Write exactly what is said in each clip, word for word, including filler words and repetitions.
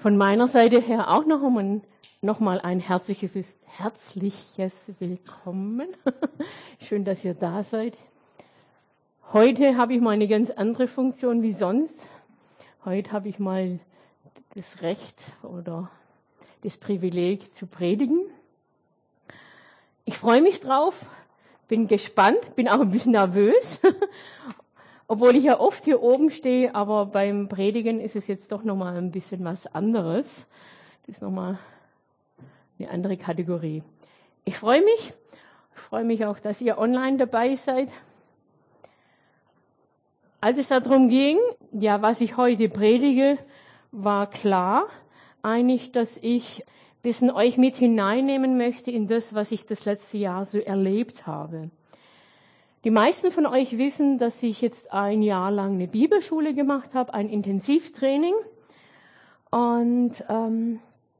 Von meiner Seite her auch noch einmal, noch mal ein herzliches, herzliches Willkommen. Schön, dass ihr da seid. Heute habe ich mal eine ganz andere Funktion wie sonst. Heute habe ich mal das Recht oder das Privileg zu predigen. Ich freue mich drauf, bin gespannt, bin auch ein bisschen nervös, obwohl ich ja oft hier oben stehe, aber beim Predigen ist es jetzt doch nochmal ein bisschen was anderes. Das ist nochmal eine andere Kategorie. Ich freue mich, ich freue mich auch, dass ihr online dabei seid. Als es darum ging, ja, was ich heute predige, war klar eigentlich, dass ich ein bisschen euch mit hineinnehmen möchte in das, was ich das letzte Jahr so erlebt habe. Die meisten von euch wissen, dass ich jetzt ein Jahr lang eine Bibelschule gemacht habe, ein Intensivtraining. Und ähm,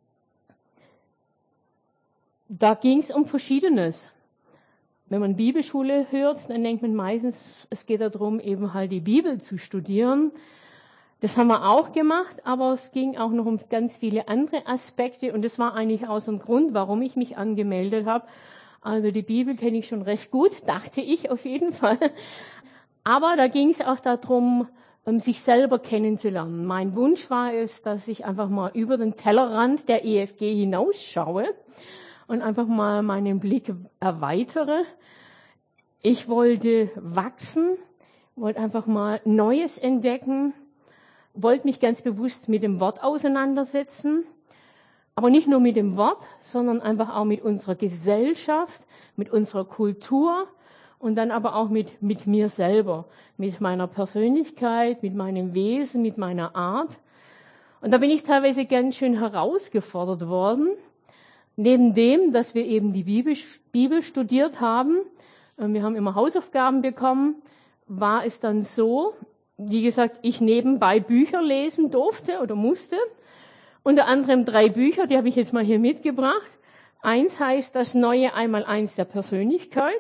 da ging es um Verschiedenes. Wenn man Bibelschule hört, dann denkt man meistens, es geht darum, eben halt die Bibel zu studieren. Das haben wir auch gemacht, aber es ging auch noch um ganz viele andere Aspekte. Und das war eigentlich auch so ein Grund, warum ich mich angemeldet habe. Also die Bibel kenne ich schon recht gut, dachte ich auf jeden Fall. Aber da ging es auch darum, sich selber kennenzulernen. Mein Wunsch war es, dass ich einfach mal über den Tellerrand der E F G hinausschaue und einfach mal meinen Blick erweitere. Ich wollte wachsen, wollte einfach mal Neues entdecken, wollte mich ganz bewusst mit dem Wort auseinandersetzen. Aber nicht nur mit dem Wort, sondern einfach auch mit unserer Gesellschaft, mit unserer Kultur und dann aber auch mit, mit mir selber, mit meiner Persönlichkeit, mit meinem Wesen, mit meiner Art. Und da bin ich teilweise ganz schön herausgefordert worden. Neben dem, dass wir eben die Bibel, Bibel studiert haben, wir haben immer Hausaufgaben bekommen, war es dann so, wie gesagt, ich nebenbei Bücher lesen durfte oder musste. Unter anderem drei Bücher, die habe ich jetzt mal hier mitgebracht. Eins heißt das neue Einmaleins der Persönlichkeit,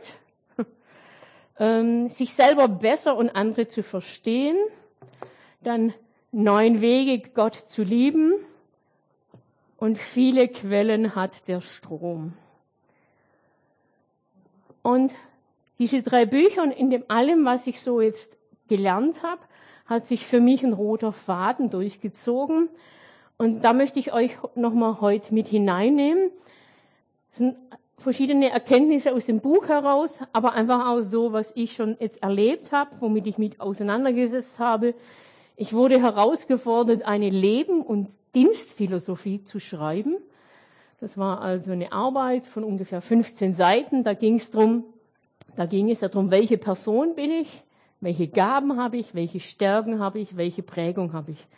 ähm, sich selber besser und andere zu verstehen. Dann neun Wege, Gott zu lieben. Und viele Quellen hat der Strom. Und diese drei Bücher und in dem allem, was ich so jetzt gelernt habe, hat sich für mich ein roter Faden durchgezogen. Und da möchte ich euch nochmal heute mit hineinnehmen. Es sind verschiedene Erkenntnisse aus dem Buch heraus, aber einfach auch so, was ich schon jetzt erlebt habe, womit ich mich auseinandergesetzt habe. Ich wurde herausgefordert, eine Leben- und Dienstphilosophie zu schreiben. Das war also eine Arbeit von ungefähr fünfzehn Seiten. Da ging es darum, da ging es darum, welche Person bin ich, welche Gaben habe ich, welche Stärken habe ich, welche Prägung habe ich.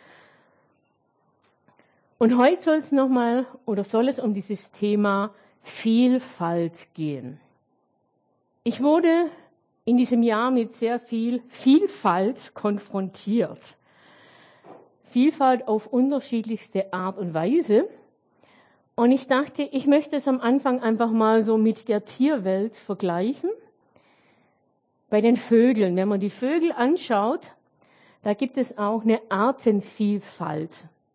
Und heute soll es nochmal, oder soll es um dieses Thema Vielfalt gehen. Ich wurde in diesem Jahr mit sehr viel Vielfalt konfrontiert. Vielfalt auf unterschiedlichste Art und Weise. Und ich dachte, ich möchte es am Anfang einfach mal so mit der Tierwelt vergleichen. Bei den Vögeln, wenn man die Vögel anschaut, da gibt es auch eine Artenvielfalt.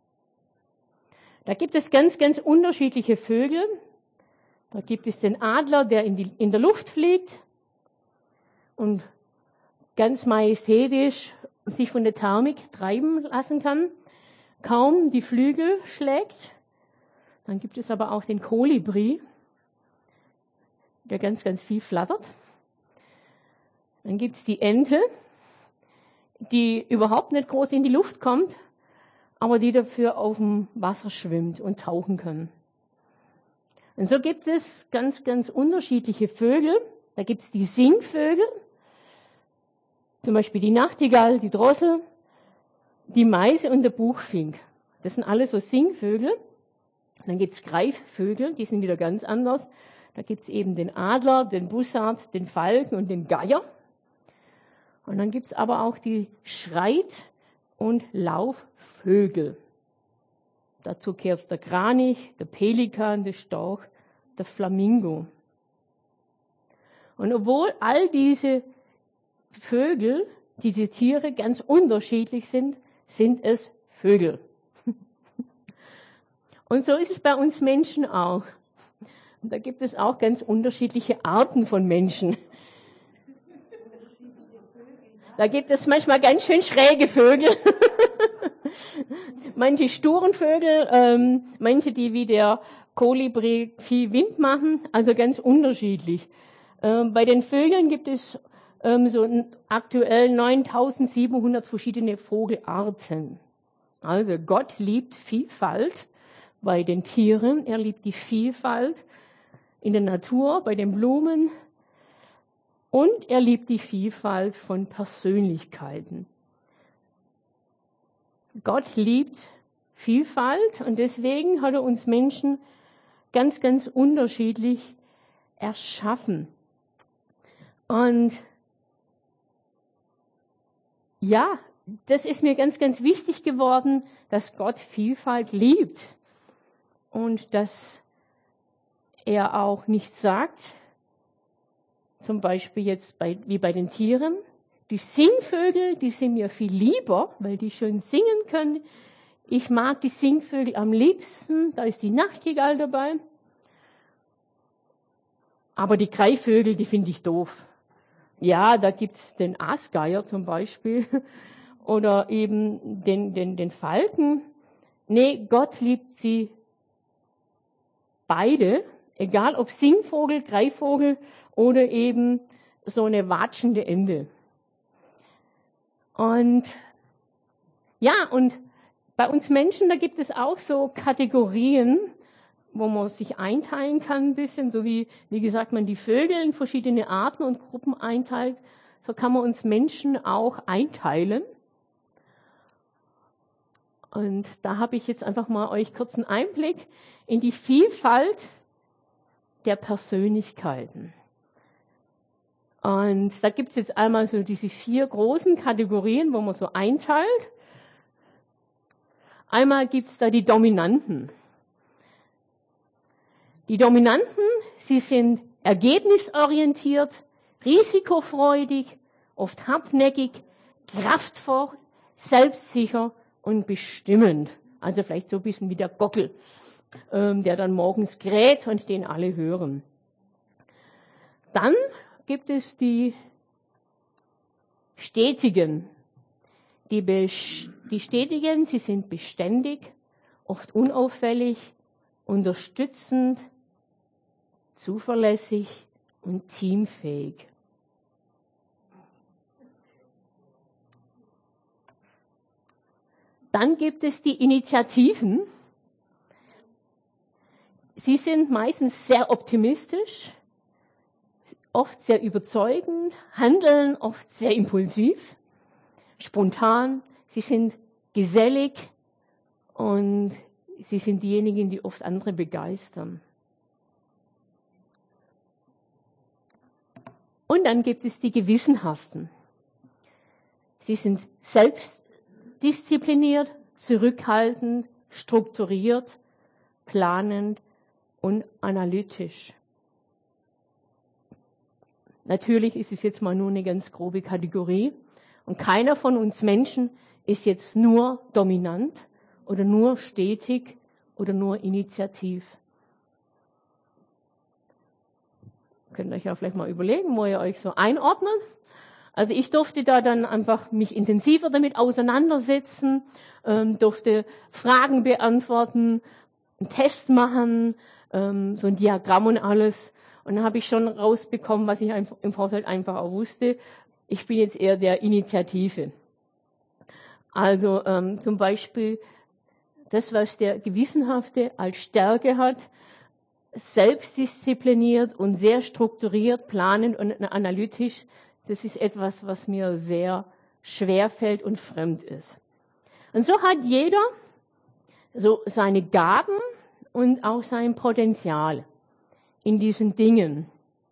Da gibt es ganz, ganz unterschiedliche Vögel. Da gibt es den Adler, der in, die, in der Luft fliegt und ganz majestätisch sich von der Thermik treiben lassen kann, kaum die Flügel schlägt. Dann gibt es aber auch den Kolibri, der ganz, ganz viel flattert. Dann gibt es die Ente, die überhaupt nicht groß in die Luft kommt, aber die dafür auf dem Wasser schwimmt und tauchen kann. Und so gibt es ganz, ganz unterschiedliche Vögel. Da gibt es die Singvögel, zum Beispiel die Nachtigall, die Drossel, die Meise und der Buchfink. Das sind alles so Singvögel. Dann gibt es Greifvögel, die sind wieder ganz anders. Da gibt es eben den Adler, den Bussard, den Falken und den Geier. Und dann gibt es aber auch die Schreit- und Laufvögel. Dazu gehört der Kranich, der Pelikan, der Storch, der Flamingo. Und obwohl all diese Vögel, diese Tiere ganz unterschiedlich sind, sind es Vögel. Und so ist es bei uns Menschen auch. Und da gibt es auch ganz unterschiedliche Arten von Menschen. Da gibt es manchmal ganz schön schräge Vögel. Manche sturen Vögel, ähm, manche, die wie der Kolibri viel Wind machen, also ganz unterschiedlich. Ähm, bei den Vögeln gibt es ähm, so aktuell neuntausendsiebenhundert verschiedene Vogelarten. Also Gott liebt Vielfalt bei den Tieren, er liebt die Vielfalt in der Natur, bei den Blumen und er liebt die Vielfalt von Persönlichkeiten. Gott liebt Vielfalt und deswegen hat er uns Menschen ganz, ganz unterschiedlich erschaffen. Und ja, das ist mir ganz, ganz wichtig geworden, dass Gott Vielfalt liebt und dass er auch nicht sagt, zum Beispiel jetzt bei, wie bei den Tieren, die Singvögel, die sind mir viel lieber, weil die schön singen können. Ich mag die Singvögel am liebsten, da ist die Nachtigall dabei. Aber die Greifvögel, die finde ich doof. Ja, da gibt's den Aasgeier zum Beispiel oder eben den, den, den Falken. Nee, Gott liebt sie beide, egal ob Singvogel, Greifvogel oder eben so eine watschende Ente. Und ja, und bei uns Menschen, da gibt es auch so Kategorien, wo man sich einteilen kann ein bisschen, so wie, wie gesagt, man die Vögel in verschiedene Arten und Gruppen einteilt, so kann man uns Menschen auch einteilen. Und da habe ich jetzt einfach mal euch kurz einen Einblick in die Vielfalt der Persönlichkeiten. Und da gibt es jetzt einmal so diese vier großen Kategorien, wo man so einteilt. Einmal gibt es da die Dominanten. Die Dominanten, sie sind ergebnisorientiert, risikofreudig, oft hartnäckig, kraftvoll, selbstsicher und bestimmend. Also vielleicht so ein bisschen wie der Gockel, ähm, der dann morgens kräht und den alle hören. Dann gibt es die Stetigen. Die, die Stetigen, sie sind beständig, oft unauffällig, unterstützend, zuverlässig und teamfähig. Dann gibt es die Initiativen. Sie sind meistens sehr optimistisch, oft sehr überzeugend, handeln oft sehr impulsiv, spontan. Sie sind gesellig und sie sind diejenigen, die oft andere begeistern. Und dann gibt es die Gewissenhaften. Sie sind selbstdiszipliniert, zurückhaltend, strukturiert, planend und analytisch. Natürlich ist es jetzt mal nur eine ganz grobe Kategorie. Und keiner von uns Menschen ist jetzt nur dominant oder nur stetig oder nur initiativ. Könnt ihr euch ja vielleicht mal überlegen, wo ihr euch so einordnet. Also ich durfte da dann einfach mich intensiver damit auseinandersetzen, ähm, durfte Fragen beantworten, einen Test machen, ähm, so ein Diagramm und alles. Und dann habe ich schon rausbekommen, was ich einfach im Vorfeld einfach auch wusste. Ich bin jetzt eher der Initiative. Also ähm, zum Beispiel das, was der Gewissenhafte als Stärke hat, selbstdiszipliniert und sehr strukturiert, planend und analytisch, das ist etwas, was mir sehr schwer fällt und fremd ist. Und so hat jeder so seine Gaben und auch sein Potenzial in diesen Dingen.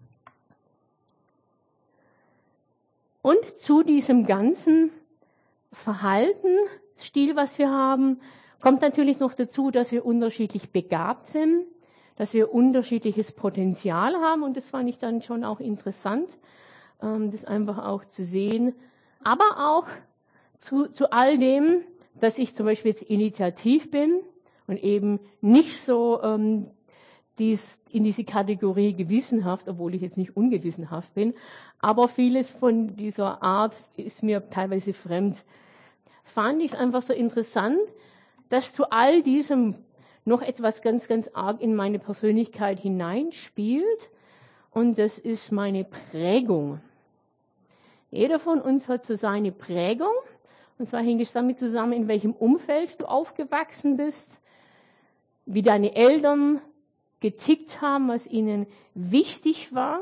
Und zu diesem ganzen Verhaltensstil, was wir haben, kommt natürlich noch dazu, dass wir unterschiedlich begabt sind, dass wir unterschiedliches Potenzial haben. Und das fand ich dann schon auch interessant, das einfach auch zu sehen. Aber auch zu, zu all dem, dass ich zum Beispiel jetzt initiativ bin und eben nicht so ähm, dies, in diese Kategorie gewissenhaft, obwohl ich jetzt nicht ungewissenhaft bin, aber vieles von dieser Art ist mir teilweise fremd. Fand ich es einfach so interessant, dass zu all diesem noch etwas ganz, ganz arg in meine Persönlichkeit hineinspielt, und das ist meine Prägung. Jeder von uns hat so seine Prägung, und zwar hängt es damit zusammen, in welchem Umfeld du aufgewachsen bist, wie deine Eltern getickt haben, was ihnen wichtig war,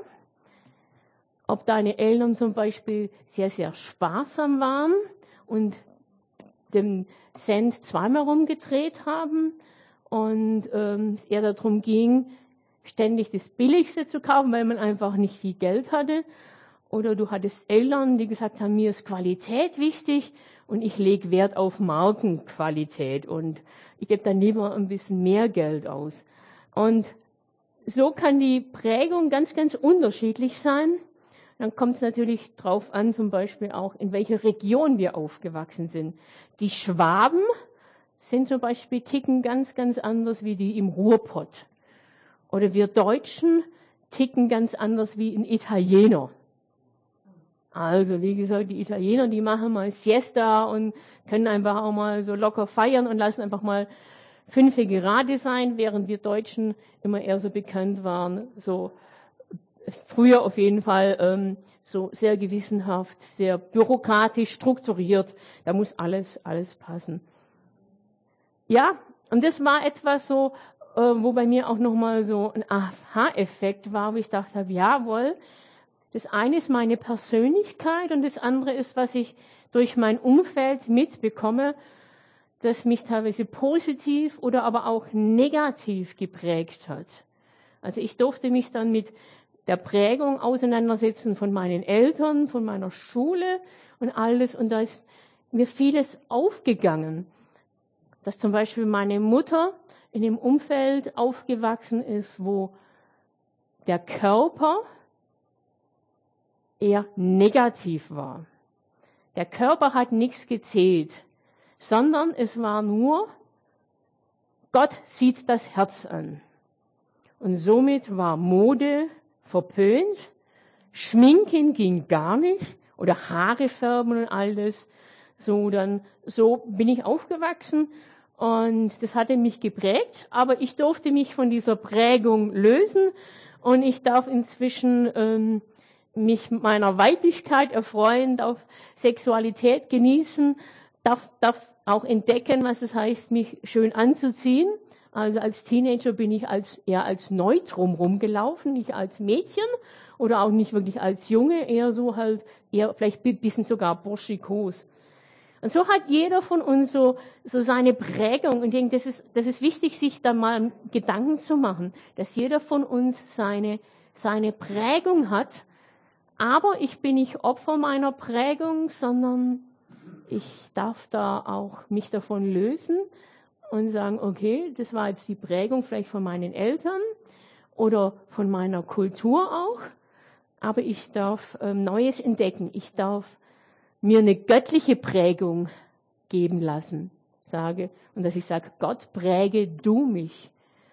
ob deine Eltern zum Beispiel sehr, sehr sparsam waren und den Cent zweimal rumgedreht haben und ähm, es eher darum ging, ständig das Billigste zu kaufen, weil man einfach nicht viel Geld hatte. Oder du hattest Eltern, die gesagt haben, mir ist Qualität wichtig und ich lege Wert auf Markenqualität und ich gebe dann lieber ein bisschen mehr Geld aus. Und so kann die Prägung ganz, ganz unterschiedlich sein. Dann kommt es natürlich drauf an, zum Beispiel auch, in welcher Region wir aufgewachsen sind. Die Schwaben sind zum Beispiel ticken ganz, ganz anders wie die im Ruhrpott. Oder wir Deutschen ticken ganz anders wie ein Italiener. Also, wie gesagt, die Italiener, die machen mal Siesta und können einfach auch mal so locker feiern und lassen einfach mal fünf gerade sein, während wir Deutschen immer eher so bekannt waren, so früher auf jeden Fall ähm, so sehr gewissenhaft, sehr bürokratisch, strukturiert. Da muss alles, alles passen. Ja, und das war etwas so, äh, wo bei mir auch nochmal so ein Aha-Effekt war, wo ich dachte, jawohl, das eine ist meine Persönlichkeit und das andere ist, was ich durch mein Umfeld mitbekomme, das mich teilweise positiv oder aber auch negativ geprägt hat. Also ich durfte mich dann mit der Prägung auseinandersetzen von meinen Eltern, von meiner Schule und alles. Und da ist mir vieles aufgegangen. Dass zum Beispiel meine Mutter in einem Umfeld aufgewachsen ist, wo der Körper eher negativ war. Der Körper hat nichts gezählt, sondern es war nur, Gott sieht das Herz an. Und somit war Mode verpönt, Schminken ging gar nicht oder Haare färben und alles. So, dann, so bin ich aufgewachsen und das hatte mich geprägt, aber ich durfte mich von dieser Prägung lösen und ich darf inzwischen ähm, mich meiner Weiblichkeit erfreuen, darf Sexualität genießen, darf, darf auch entdecken, was es heißt, mich schön anzuziehen. Also als Teenager bin ich als, eher als Neutrum rumgelaufen, nicht als Mädchen oder auch nicht wirklich als Junge, eher so halt, eher vielleicht ein bisschen sogar burschikos. Und so hat jeder von uns so, so seine Prägung. Und ich denke, das ist, das ist wichtig, sich da mal Gedanken zu machen, dass jeder von uns seine, seine Prägung hat. Aber ich bin nicht Opfer meiner Prägung, sondern ich darf da auch mich davon lösen und sagen, okay, das war jetzt die Prägung vielleicht von meinen Eltern oder von meiner Kultur auch, aber ich darf ähm, Neues entdecken. Ich darf mir eine göttliche Prägung geben lassen, sage, und dass ich sage, Gott, präge du mich.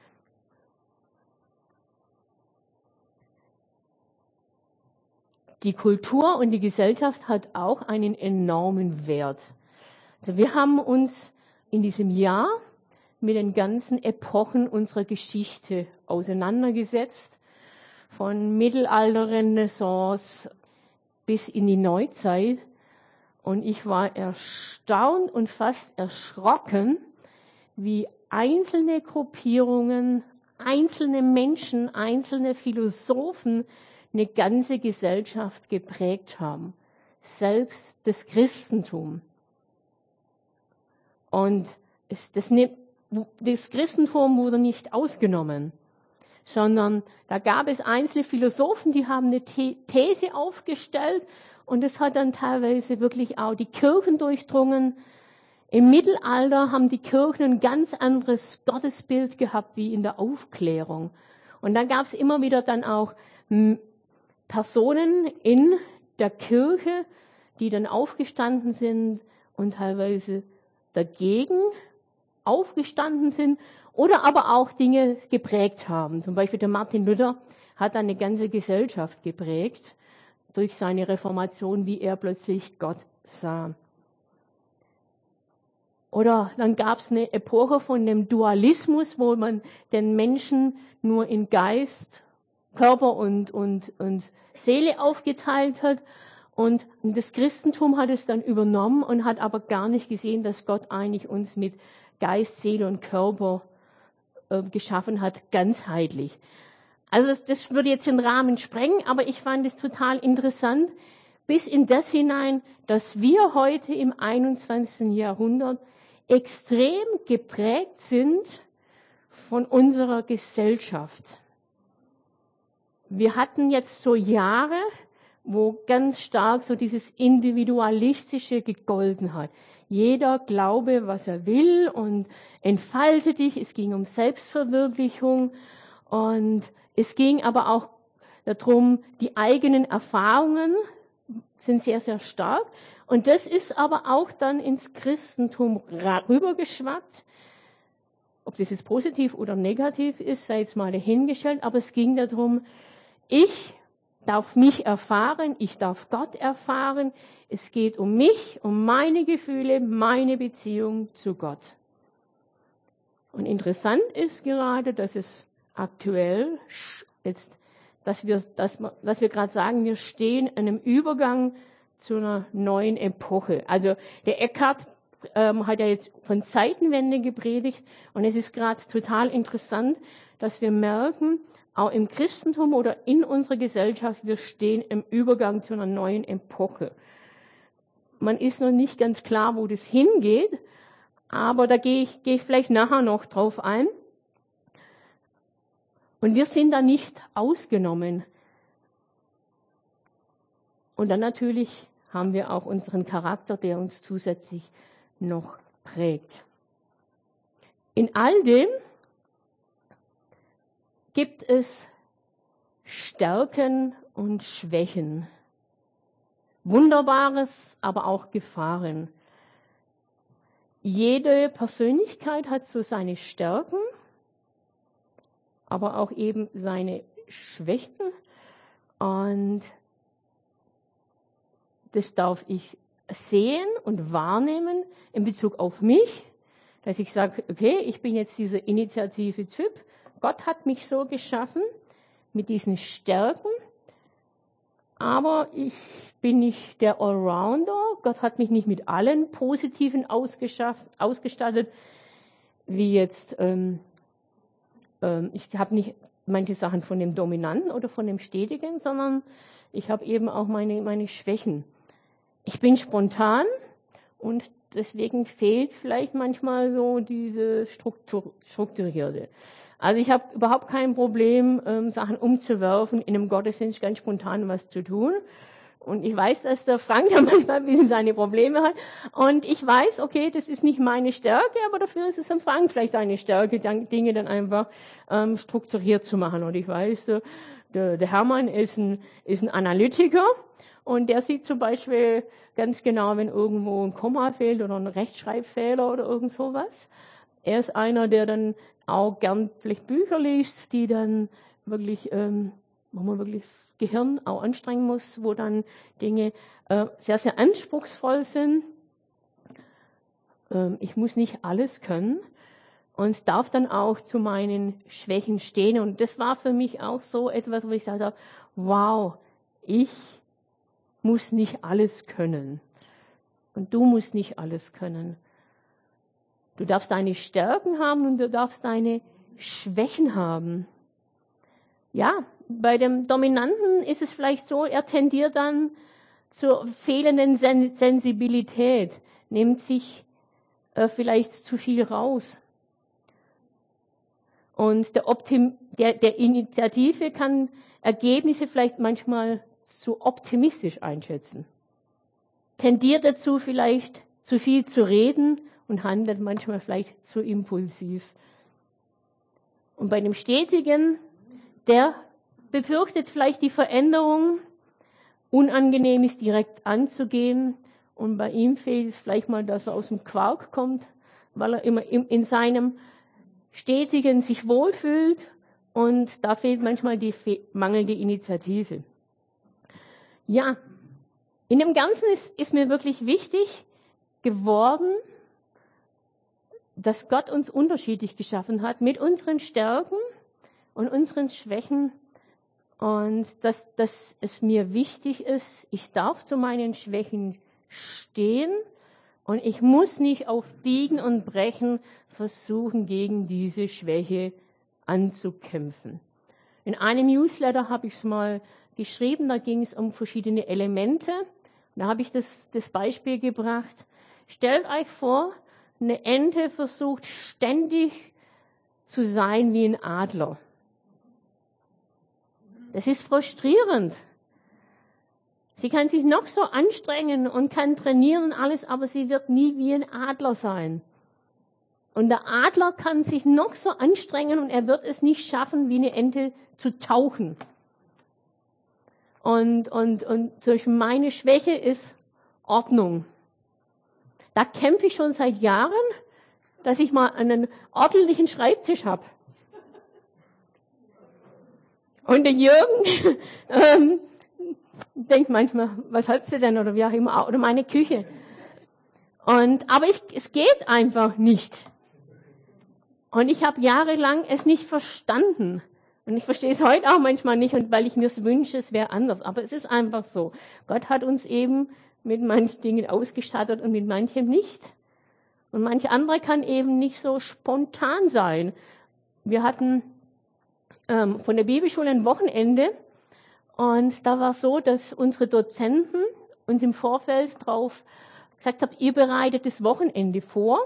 Die Kultur und die Gesellschaft hat auch einen enormen Wert. Also wir haben uns in diesem Jahr mit den ganzen Epochen unserer Geschichte auseinandergesetzt, von Mittelalter, Renaissance bis in die Neuzeit. Und ich war erstaunt und fast erschrocken, wie einzelne Gruppierungen, einzelne Menschen, einzelne Philosophen eine ganze Gesellschaft geprägt haben. Selbst das Christentum. Und es, das, das Christentum wurde nicht ausgenommen, sondern da gab es einzelne Philosophen, die haben eine These aufgestellt und das hat dann teilweise wirklich auch die Kirchen durchdrungen. Im Mittelalter haben die Kirchen ein ganz anderes Gottesbild gehabt wie in der Aufklärung. Und dann gab es immer wieder dann auch Personen in der Kirche, die dann aufgestanden sind und teilweise dagegen aufgestanden sind oder aber auch Dinge geprägt haben. Zum Beispiel der Martin Luther hat eine ganze Gesellschaft geprägt durch seine Reformation, wie er plötzlich Gott sah. Oder dann gab es eine Epoche von dem Dualismus, wo man den Menschen nur in Geist, Körper und, und, und Seele aufgeteilt hat. Und das Christentum hat es dann übernommen und hat aber gar nicht gesehen, dass Gott eigentlich uns mit Geist, Seele und Körper äh, geschaffen hat, ganzheitlich. Also das, das würde jetzt den Rahmen sprengen, aber ich fand es total interessant, bis in das hinein, dass wir heute im einundzwanzigsten Jahrhundert extrem geprägt sind von unserer Gesellschaft. Wir hatten jetzt so Jahre, wo ganz stark so dieses Individualistische gegolten hat. Jeder glaube, was er will und entfalte dich. Es ging um Selbstverwirklichung und es ging aber auch darum, die eigenen Erfahrungen sind sehr, sehr stark. Und das ist aber auch dann ins Christentum rübergeschwappt. Ob das jetzt positiv oder negativ ist, sei jetzt mal dahingestellt. Aber es ging darum, ich darf mich erfahren, ich darf Gott erfahren. Es geht um mich, um meine Gefühle, meine Beziehung zu Gott. Und interessant ist gerade, dass es aktuell jetzt, dass wir, dass wir, dass wir gerade sagen, wir stehen an einem Übergang zu einer neuen Epoche. Also der Eckhart ähm, hat ja jetzt von Zeitenwende gepredigt und es ist gerade total interessant, dass wir merken, auch im Christentum oder in unserer Gesellschaft, wir stehen im Übergang zu einer neuen Epoche. Man ist noch nicht ganz klar, wo das hingeht, aber da gehe ich, gehe ich vielleicht nachher noch drauf ein. Und wir sind da nicht ausgenommen. Und dann natürlich haben wir auch unseren Charakter, der uns zusätzlich noch prägt. In all dem gibt es Stärken und Schwächen. Wunderbares, aber auch Gefahren. Jede Persönlichkeit hat so seine Stärken, aber auch eben seine Schwächen. Und das darf ich sehen und wahrnehmen in Bezug auf mich, dass ich sage, okay, ich bin jetzt dieser Initiative-Typ. Gott hat mich so geschaffen mit diesen Stärken, aber ich bin nicht der Allrounder. Gott hat mich nicht mit allen Positiven ausgestattet, wie jetzt, ähm, ähm, ich habe nicht manche Sachen von dem Dominanten oder von dem Stetigen, sondern ich habe eben auch meine, meine Schwächen. Ich bin spontan und deswegen fehlt vielleicht manchmal so diese Struktur, Strukturierte. Also ich habe überhaupt kein Problem, ähm, Sachen umzuwerfen, in einem Gottesdienst ganz spontan was zu tun. Und ich weiß, dass der Frank da manchmal ein bisschen seine Probleme hat. Und ich weiß, okay, das ist nicht meine Stärke, aber dafür ist es am Frank vielleicht seine Stärke, Dinge dann einfach ähm, strukturiert zu machen. Und ich weiß, der, der, der Hermann ist ein, ist ein Analytiker. Und der sieht zum Beispiel ganz genau, wenn irgendwo ein Komma fehlt oder ein Rechtschreibfehler oder irgend sowas. Er ist einer, der dann auch gern vielleicht Bücher liest, die dann wirklich, ähm, wo man wirklich das Gehirn auch anstrengen muss, wo dann Dinge äh, sehr, sehr anspruchsvoll sind. Ähm, ich muss nicht alles können und darf dann auch zu meinen Schwächen stehen. Und das war für mich auch so etwas, wo ich gesagt habe, wow, ich muss nicht alles können. Und du musst nicht alles können. Du darfst deine Stärken haben und du darfst deine Schwächen haben. Ja, bei dem Dominanten ist es vielleicht so, er tendiert dann zur fehlenden Sen- Sensibilität, nimmt sich äh, vielleicht zu viel raus. Und der, Optim- der, der Initiative kann Ergebnisse vielleicht manchmal zu optimistisch einschätzen. Tendiert dazu vielleicht zu viel zu reden und handelt manchmal vielleicht zu impulsiv. Und bei dem Stetigen, der befürchtet vielleicht die Veränderung, unangenehm ist direkt anzugehen und bei ihm fehlt es vielleicht mal, dass er aus dem Quark kommt, weil er immer in seinem stetigen sich wohlfühlt und da fehlt manchmal die mangelnde Initiative. Ja, in dem Ganzen ist, ist mir wirklich wichtig geworden, dass Gott uns unterschiedlich geschaffen hat mit unseren Stärken und unseren Schwächen und dass, dass es mir wichtig ist, ich darf zu meinen Schwächen stehen und ich muss nicht auf Biegen und Brechen versuchen, gegen diese Schwäche anzukämpfen. In einem Newsletter habe ich es mal geschrieben, da ging es um verschiedene Elemente. Da habe ich das, das Beispiel gebracht. Stellt euch vor, eine Ente versucht ständig zu sein wie ein Adler. Das ist frustrierend. Sie kann sich noch so anstrengen und kann trainieren und alles, aber sie wird nie wie ein Adler sein. Und der Adler kann sich noch so anstrengen und er wird es nicht schaffen, wie eine Ente zu tauchen. Und, und, und durch meine Schwäche ist Ordnung. Da kämpfe ich schon seit Jahren, dass ich mal einen ordentlichen Schreibtisch habe. Und der Jürgen ähm, denkt manchmal, was hältst du denn oder wie auch immer, oder meine Küche. Und aber ich, es geht einfach nicht. Und ich habe jahrelang es nicht verstanden. Und ich verstehe es heute auch manchmal nicht, und weil ich mir es wünsche, es wäre anders. Aber es ist einfach so. Gott hat uns eben mit manchen Dingen ausgestattet und mit manchem nicht. Und manche andere kann eben nicht so spontan sein. Wir hatten ähm, von der Bibelschule ein Wochenende und da war es so, dass unsere Dozenten uns im Vorfeld drauf gesagt haben, ihr bereitet das Wochenende vor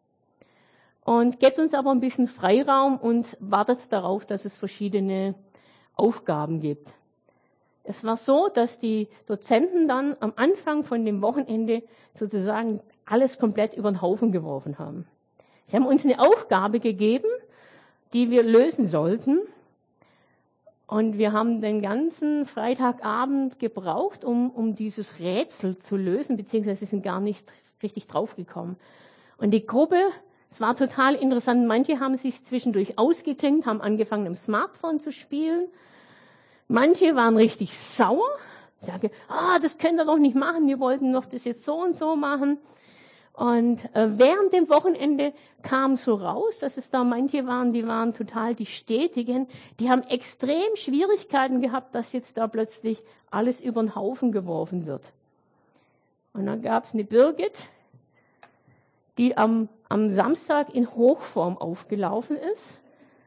und gebt uns aber ein bisschen Freiraum und wartet darauf, dass es verschiedene Aufgaben gibt. Es war so, dass die Dozenten dann am Anfang von dem Wochenende sozusagen alles komplett über den Haufen geworfen haben. Sie haben uns eine Aufgabe gegeben, die wir lösen sollten. Und wir haben den ganzen Freitagabend gebraucht, um, um dieses Rätsel zu lösen, beziehungsweise sind gar nicht richtig draufgekommen. Und die Gruppe, es war total interessant, manche haben sich zwischendurch ausgeklinkt, haben angefangen, am Smartphone zu spielen. Manche waren richtig sauer, sagen, ah, das könnt ihr doch nicht machen, wir wollten doch das jetzt so und so machen. Und äh, während dem Wochenende kam so raus, dass es da manche waren, die waren total die Stetigen, die haben extrem Schwierigkeiten gehabt, dass jetzt da plötzlich alles über den Haufen geworfen wird. Und dann gab es eine Birgit, die am, am Samstag in Hochform aufgelaufen ist.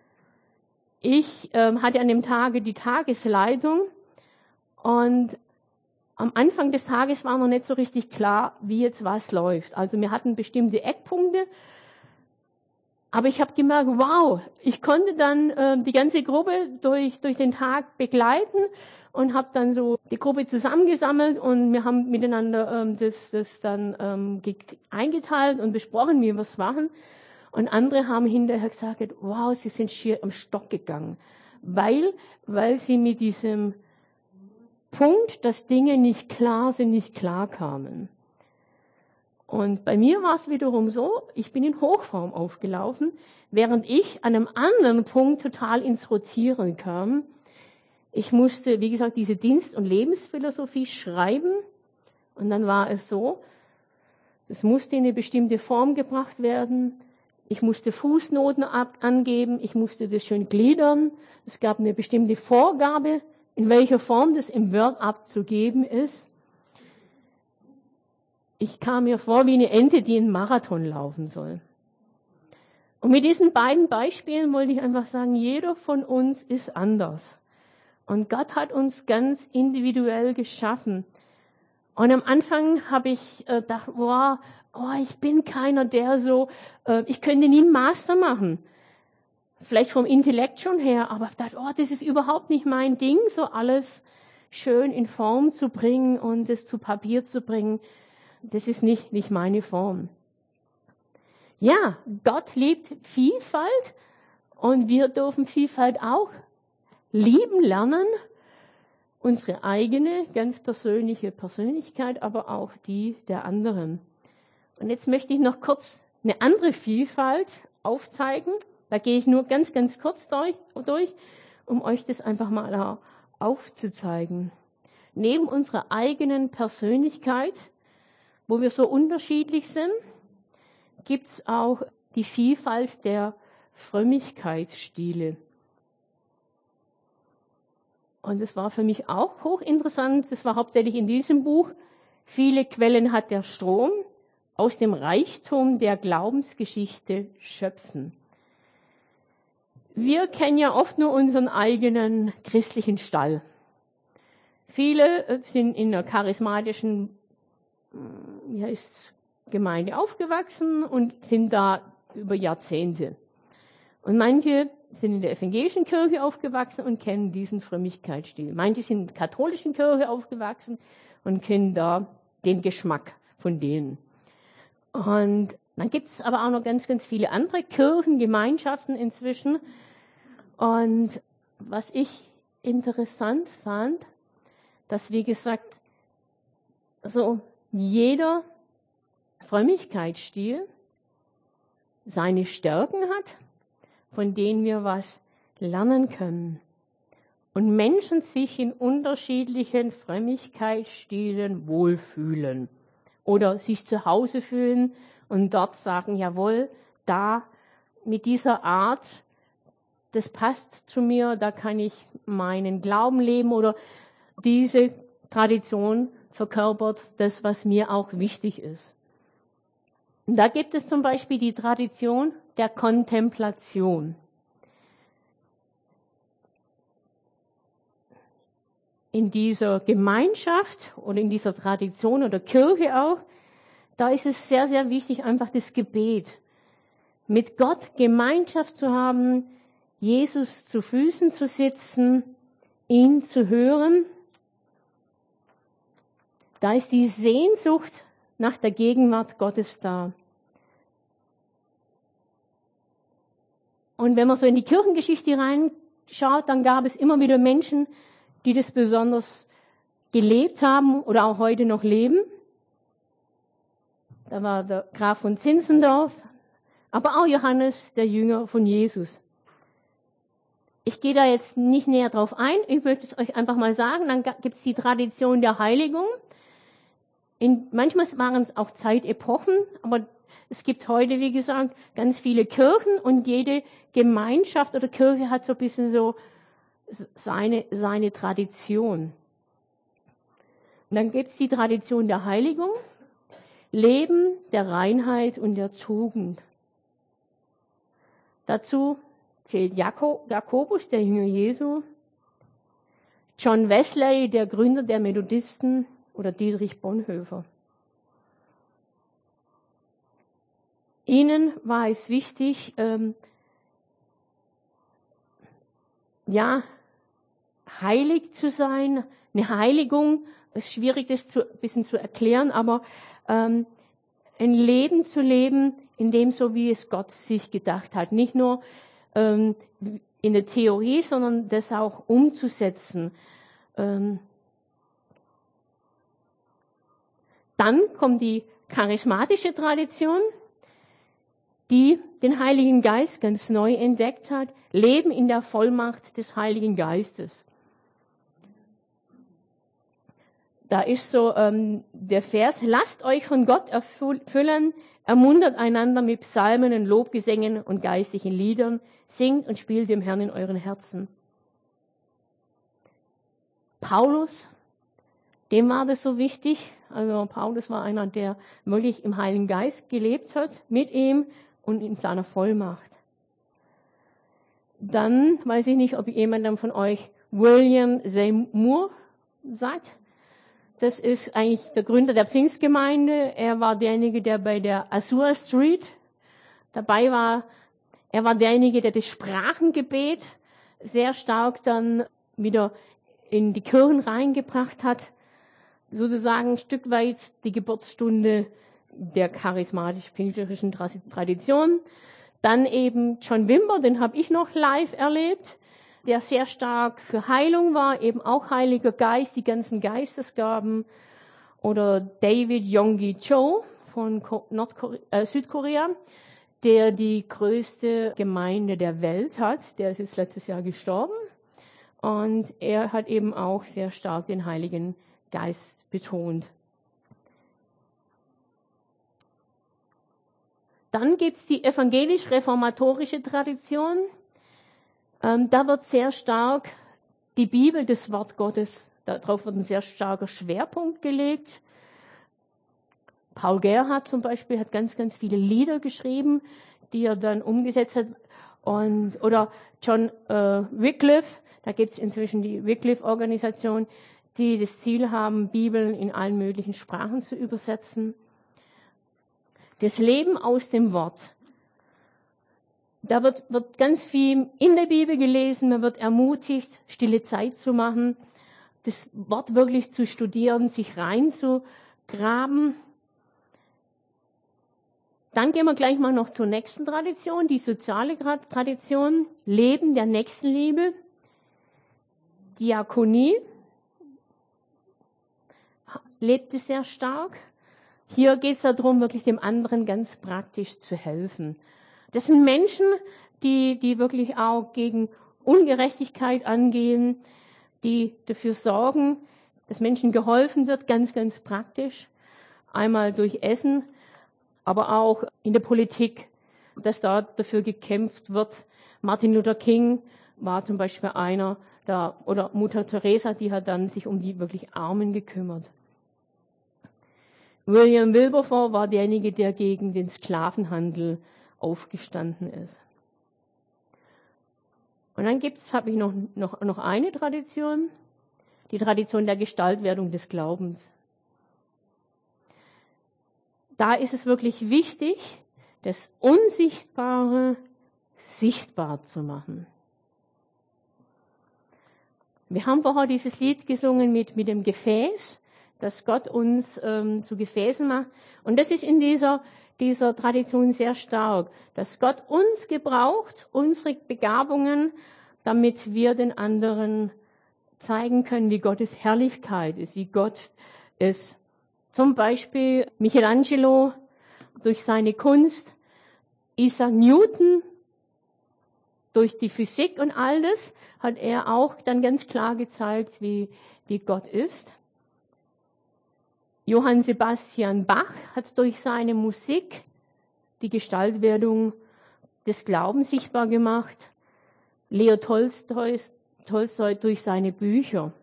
Ich ähm, hatte an dem Tage die Tagesleitung und am Anfang des Tages war noch nicht so richtig klar, wie jetzt was läuft. Also wir hatten bestimmte Eckpunkte, aber ich habe gemerkt, wow, ich konnte dann äh, die ganze Gruppe durch, durch den Tag begleiten und habe dann so die Gruppe zusammengesammelt und wir haben miteinander ähm, das, das dann ähm, eingeteilt und besprochen, wie wir es machen. Und andere haben hinterher gesagt, wow, sie sind schier am Stock gegangen, weil, weil sie mit diesem Punkt, dass Dinge nicht klar sind, nicht klar kamen. Und bei mir war es wiederum so, ich bin in Hochform aufgelaufen, während ich an einem anderen Punkt total ins Rotieren kam. Ich musste, wie gesagt, diese Dienst- und Lebensphilosophie schreiben und dann war es so, es musste in eine bestimmte Form gebracht werden. Ich musste Fußnoten ab- angeben, ich musste das schön gliedern. Es gab eine bestimmte Vorgabe, in welcher Form das im Word abzugeben ist. Ich kam mir vor wie eine Ente, die einen Marathon laufen soll. Und mit diesen beiden Beispielen wollte ich einfach sagen, jeder von uns ist anders. Und Gott hat uns ganz individuell geschaffen. Und am Anfang habe ich äh, gedacht, wow, oh, ich bin keiner, der so, äh, ich könnte nie einen Master machen. Vielleicht vom Intellekt schon her, aber ich dachte, oh, das ist überhaupt nicht mein Ding, so alles schön in Form zu bringen und es zu Papier zu bringen. Das ist nicht, nicht meine Form. Ja, Gott liebt Vielfalt und wir dürfen Vielfalt auch lieben lernen. Unsere eigene, ganz persönliche Persönlichkeit, aber auch die der anderen. Und jetzt möchte ich noch kurz eine andere Vielfalt aufzeigen. Da gehe ich nur ganz, ganz kurz durch, durch um euch das einfach mal aufzuzeigen. Neben unserer eigenen Persönlichkeit, wo wir so unterschiedlich sind, gibt es auch die Vielfalt der Frömmigkeitsstile. Und das war für mich auch hochinteressant. Das war hauptsächlich in diesem Buch. Viele Quellen hat der Strom, aus dem Reichtum der Glaubensgeschichte schöpfen. Wir kennen ja oft nur unseren eigenen christlichen Stall. Viele sind in einer charismatischen wie heißt, Gemeinde aufgewachsen und sind da über Jahrzehnte. Und manche sind in der evangelischen Kirche aufgewachsen und kennen diesen Frömmigkeitsstil. Manche sind in der katholischen Kirche aufgewachsen und kennen da den Geschmack von denen. Und dann gibt es aber auch noch ganz, ganz viele andere Kirchengemeinschaften inzwischen. Und was ich interessant fand, dass, wie gesagt, so jeder Frömmigkeitsstil seine Stärken hat, von denen wir was lernen können. Und Menschen sich in unterschiedlichen Frömmigkeitsstilen wohlfühlen oder sich zu Hause fühlen und dort sagen, jawohl, da mit dieser Art, das passt zu mir, da kann ich meinen Glauben leben oder diese Tradition verkörpert das, was mir auch wichtig ist. Und da gibt es zum Beispiel die Tradition der Kontemplation. In dieser Gemeinschaft oder in dieser Tradition oder Kirche auch, da ist es sehr, sehr wichtig, einfach das Gebet. Mit Gott Gemeinschaft zu haben, Jesus zu Füßen zu sitzen, ihn zu hören. Da ist die Sehnsucht nach der Gegenwart Gottes da. Und wenn man so in die Kirchengeschichte reinschaut, dann gab es immer wieder Menschen, die das besonders gelebt haben oder auch heute noch leben. Da war der Graf von Zinzendorf, aber auch Johannes, der Jünger von Jesus. Ich gehe da jetzt nicht näher drauf ein, ich möchte es euch einfach mal sagen. Dann gibt es die Tradition der Heiligung. In, manchmal waren es auch Zeitepochen, aber es gibt heute, wie gesagt, ganz viele Kirchen und jede Gemeinschaft oder Kirche hat so ein bisschen so seine, seine Tradition. Und dann gibt es die Tradition der Heiligung, Leben der Reinheit und der Tugend. Dazu zählt Jakob, Jakobus, der Jünger Jesu, John Wesley, der Gründer der Methodisten, oder Dietrich Bonhoeffer. Ihnen war es wichtig, ähm, ja, heilig zu sein. Eine Heiligung, es ist schwierig, das zu, ein bisschen zu erklären, aber ähm, ein Leben zu leben, in dem so wie es Gott sich gedacht hat. Nicht nur ähm, in der Theorie, sondern das auch umzusetzen. Ähm, Dann kommt die charismatische Tradition, die den Heiligen Geist ganz neu entdeckt hat. Leben in der Vollmacht des Heiligen Geistes. Da ist so ähm, der Vers, lasst euch von Gott erfüllen, ermuntert einander mit Psalmen und Lobgesängen und geistlichen Liedern, singt und spielt dem Herrn in euren Herzen. Paulus, dem war das so wichtig. Also Paulus war einer, der wirklich im Heiligen Geist gelebt hat, mit ihm und in seiner Vollmacht. Dann weiß ich nicht, ob jemand von euch William Seymour sagt. Das ist eigentlich der Gründer der Pfingstgemeinde. Er war derjenige, der bei der Azusa Street dabei war. Er war derjenige, der das Sprachengebet sehr stark dann wieder in die Kirchen reingebracht hat. Sozusagen ein Stück weit die Geburtsstunde der charismatisch-pfingstlichen Tradition. Dann eben John Wimber, den habe ich noch live erlebt, der sehr stark für Heilung war, eben auch Heiliger Geist, die ganzen Geistesgaben. Oder David Yonggi Cho von Nordkorea, äh, Südkorea, der die größte Gemeinde der Welt hat. Der ist jetzt letztes Jahr gestorben. Und er hat eben auch sehr stark den Heiligen Geist betont. Dann gibt es die evangelisch-reformatorische Tradition. Ähm, da wird sehr stark die Bibel, das Wort Gottes, darauf wird ein sehr starker Schwerpunkt gelegt. Paul Gerhardt zum Beispiel hat ganz, ganz viele Lieder geschrieben, die er dann umgesetzt hat. Und, oder John äh, Wycliffe, da gibt es inzwischen die Wycliffe-Organisation, die das Ziel haben, Bibeln in allen möglichen Sprachen zu übersetzen. Das Leben aus dem Wort. Da wird, wird ganz viel in der Bibel gelesen, man wird ermutigt, stille Zeit zu machen, das Wort wirklich zu studieren, sich reinzugraben. Dann gehen wir gleich mal noch zur nächsten Tradition, die soziale Tradition, Leben der Nächstenliebe, Diakonie, lebt es sehr stark. Hier geht es darum, wirklich dem anderen ganz praktisch zu helfen. Das sind Menschen, die, die wirklich auch gegen Ungerechtigkeit angehen, die dafür sorgen, dass Menschen geholfen wird, ganz, ganz praktisch. Einmal durch Essen, aber auch in der Politik, dass da dafür gekämpft wird. Martin Luther King war zum Beispiel einer, da, oder Mutter Teresa, die hat dann sich um die wirklich Armen gekümmert. William Wilberforce war derjenige, der gegen den Sklavenhandel aufgestanden ist. Und dann gibt's, habe ich noch, noch, noch eine Tradition, die Tradition der Gestaltwerdung des Glaubens. Da ist es wirklich wichtig, das Unsichtbare sichtbar zu machen. Wir haben vorher dieses Lied gesungen mit, mit dem Gefäß, dass Gott uns ähm, zu Gefäßen macht. Und das ist in dieser, dieser Tradition sehr stark, dass Gott uns gebraucht, unsere Begabungen, damit wir den anderen zeigen können, wie Gottes Herrlichkeit ist, wie Gott ist. Zum Beispiel Michelangelo durch seine Kunst, Isaac Newton durch die Physik und all das hat er auch dann ganz klar gezeigt, wie, wie Gott ist. Johann Sebastian Bach hat durch seine Musik die Gestaltwerdung des Glaubens sichtbar gemacht. Leo Tolstoi, Tolstoi durch seine Bücher.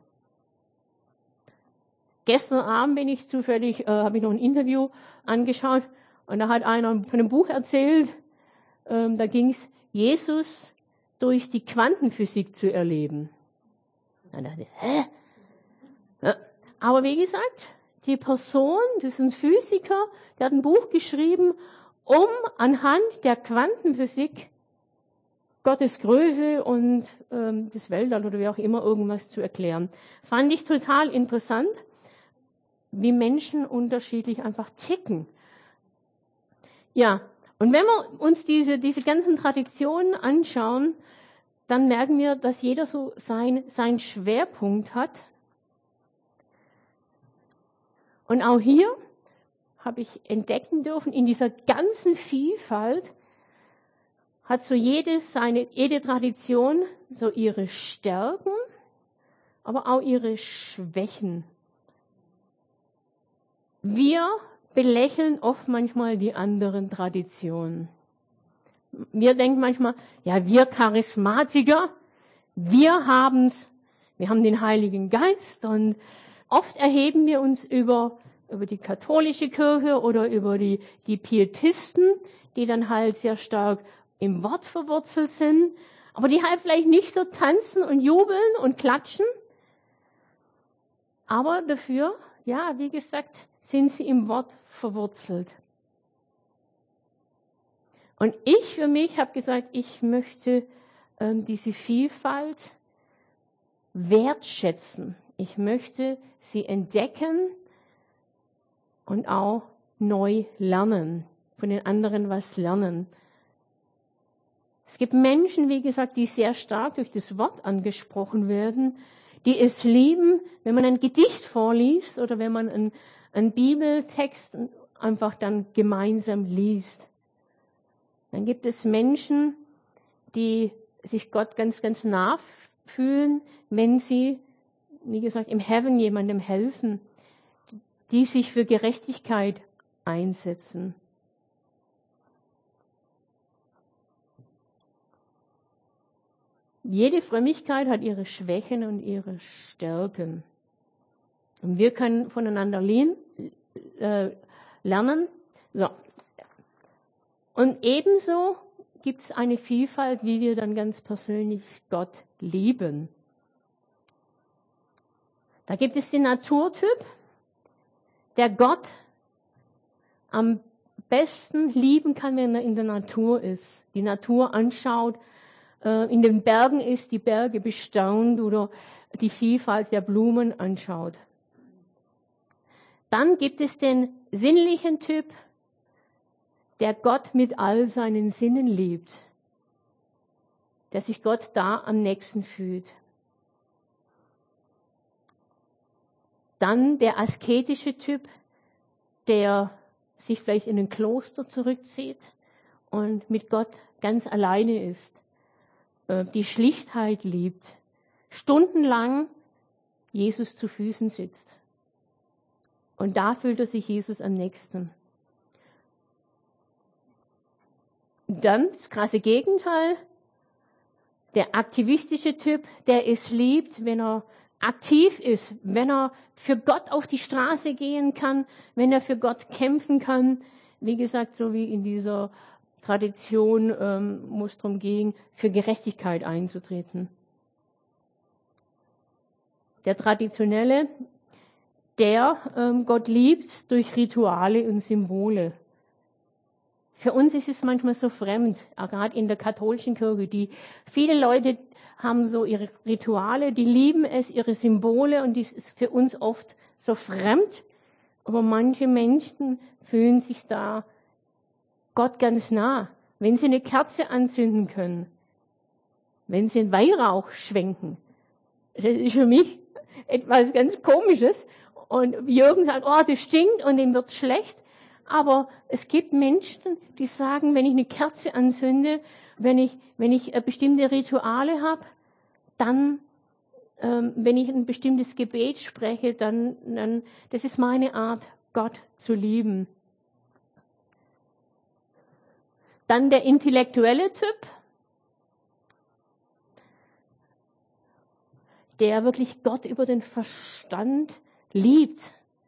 Gestern Abend bin ich zufällig, äh, habe ich noch ein Interview angeschaut und da hat einer von einem Buch erzählt, ähm, da ging es, Jesus durch die Quantenphysik zu erleben. Dann dachte ich, hä? Ja. Aber wie gesagt, die Person, das ist ein Physiker, der hat ein Buch geschrieben, um anhand der Quantenphysik Gottes Größe und ähm, das Weltall oder wie auch immer irgendwas zu erklären. Fand ich total interessant, wie Menschen unterschiedlich einfach ticken. Ja, und wenn wir uns diese, diese ganzen Traditionen anschauen, dann merken wir, dass jeder so sein, seinen Schwerpunkt hat. Und auch hier habe ich entdecken dürfen, in dieser ganzen Vielfalt hat so jede, seine, jede Tradition so ihre Stärken, aber auch ihre Schwächen. Wir belächeln oft manchmal die anderen Traditionen. Wir denken manchmal, ja, wir Charismatiker, wir haben's, wir haben den Heiligen Geist und oft erheben wir uns über, über die katholische Kirche oder über die, die Pietisten, die dann halt sehr stark im Wort verwurzelt sind, aber die halt vielleicht nicht so tanzen und jubeln und klatschen. Aber dafür, ja, wie gesagt, sind sie im Wort verwurzelt. Und ich für mich habe gesagt, ich möchte ähm, diese Vielfalt wertschätzen. Ich möchte sie entdecken und auch neu lernen, von den anderen was lernen. Es gibt Menschen, wie gesagt, die sehr stark durch das Wort angesprochen werden, die es lieben, wenn man ein Gedicht vorliest oder wenn man einen, einen Bibeltext einfach dann gemeinsam liest. Dann gibt es Menschen, die sich Gott ganz, ganz nah fühlen, wenn sie, wie gesagt, im Heaven jemandem helfen, die sich für Gerechtigkeit einsetzen. Jede Frömmigkeit hat ihre Schwächen und ihre Stärken. Und wir können voneinander lehn, äh, lernen. So. Und ebenso gibt es eine Vielfalt, wie wir dann ganz persönlich Gott lieben. Da gibt es den Naturtyp, der Gott am besten lieben kann, wenn er in der Natur ist. Die Natur anschaut, äh, in den Bergen ist, die Berge bestaunt oder die Vielfalt der Blumen anschaut. Dann gibt es den sinnlichen Typ, der Gott mit all seinen Sinnen liebt, der sich Gott da am nächsten fühlt. Dann der asketische Typ, der sich vielleicht in ein Kloster zurückzieht und mit Gott ganz alleine ist, die Schlichtheit liebt, stundenlang Jesus zu Füßen sitzt. Und da fühlt er sich Jesus am nächsten. Dann das krasse Gegenteil, der aktivistische Typ, der es liebt, wenn er aktiv ist, wenn er für Gott auf die Straße gehen kann, wenn er für Gott kämpfen kann. Wie gesagt, so wie in dieser Tradition ähm, muss darum gehen, für Gerechtigkeit einzutreten. Der Traditionelle, der ähm, Gott liebt durch Rituale und Symbole. Für uns ist es manchmal so fremd, gerade in der katholischen Kirche. Die, viele Leute haben so ihre Rituale, die lieben es, ihre Symbole, und das ist für uns oft so fremd. Aber manche Menschen fühlen sich da Gott ganz nah. Wenn sie eine Kerze anzünden können, wenn sie einen Weihrauch schwenken, das ist für mich etwas ganz Komisches. Und Jürgen sagt, oh, das stinkt und ihm wird schlecht. Aber es gibt Menschen, die sagen, wenn ich eine Kerze anzünde, wenn ich, wenn ich bestimmte Rituale habe, dann, ähm, wenn ich ein bestimmtes Gebet spreche, dann, dann, das ist meine Art, Gott zu lieben. Dann der intellektuelle Typ, der wirklich Gott über den Verstand liebt,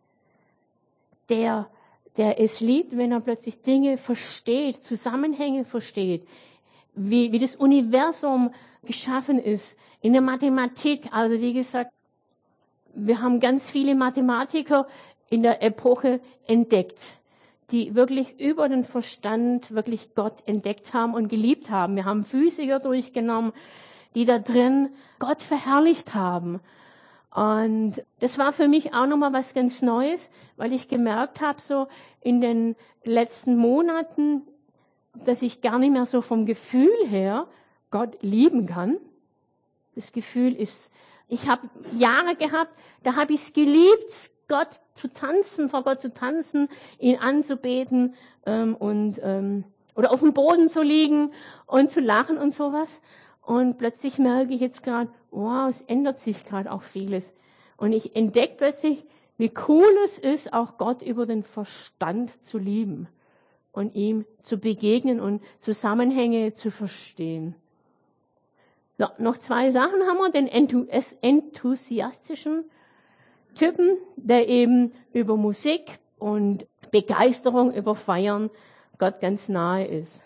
der, der es liebt, wenn er plötzlich Dinge versteht, Zusammenhänge versteht, wie, wie das Universum geschaffen ist, in der Mathematik. Also wie gesagt, wir haben ganz viele Mathematiker in der Epoche entdeckt, die wirklich über den Verstand wirklich Gott entdeckt haben und geliebt haben. Wir haben Physiker durchgenommen, die da drin Gott verherrlicht haben. Und das war für mich auch nochmal was ganz Neues, weil ich gemerkt habe, so in den letzten Monaten, dass ich gar nicht mehr so vom Gefühl her Gott lieben kann. Das Gefühl ist, ich habe Jahre gehabt, da habe ich es geliebt, Gott zu tanzen, vor Gott zu tanzen, ihn anzubeten ähm, und ähm, oder auf dem Boden zu liegen und zu lachen und sowas. Und plötzlich merke ich jetzt gerade, wow, es ändert sich gerade auch vieles. Und ich entdecke plötzlich, wie cool es ist, auch Gott über den Verstand zu lieben und ihm zu begegnen und Zusammenhänge zu verstehen. So, noch zwei Sachen haben wir. Den enthusiastischen Typen, der eben über Musik und Begeisterung über Feiern Gott ganz nahe ist.